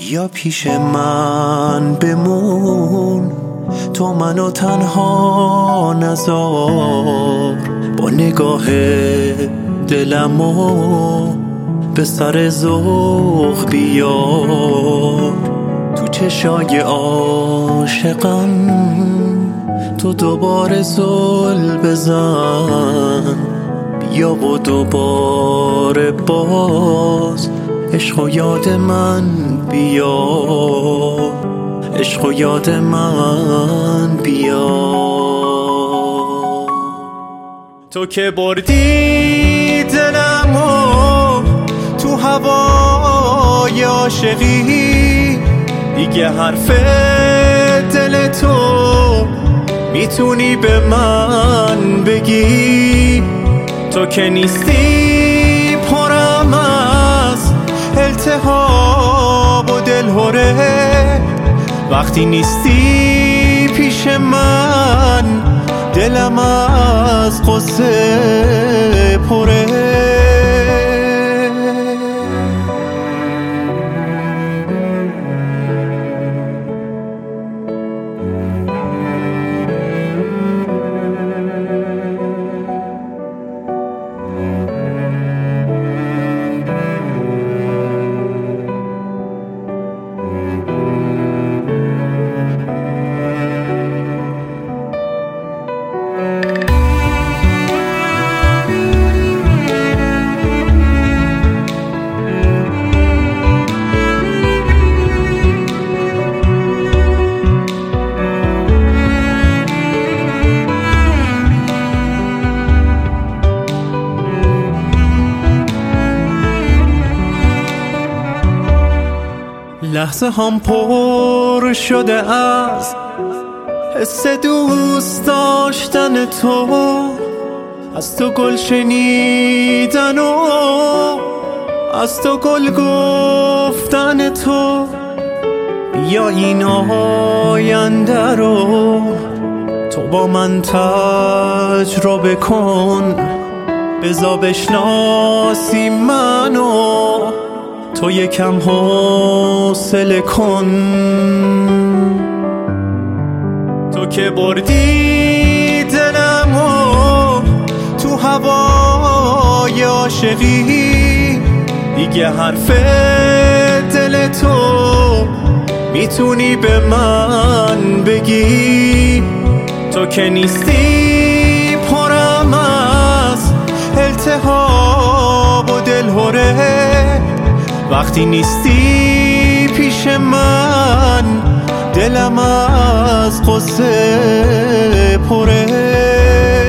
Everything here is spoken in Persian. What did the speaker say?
بیا پیش من بمون، تو منو تنها نذار، با نگاه دلمو به سر ذوق بیار. تو چشای عاشقم تو دوباره زل بزن، بیا و دوباره باز عشق و یاد من بیار، عشق و یاد من بیار. تو که بردی دلمو تو هوای عاشقی، دیگه حرف دل تو میتونی به من بگی. تو که نیستی پرم از التهاب و دلهره، وقتی نیستی پیش من دلم از غصه پره. لحظه هم پر شده از حس دوست داشتن تو، از تو گل شنیدن و از تو گل گفتن تو. بیا این آینده رو تو با من تجربه کن، بذار بشناسی منو تو یکم حوصله کن. تو که بردی دلمو تو هوای عاشقی، دیگه حرف دل تو میتونی به من بگی. تو که نیستی پرم از التهاب و دلهره، وقتی نیستی پیش من دلم از غصه پره.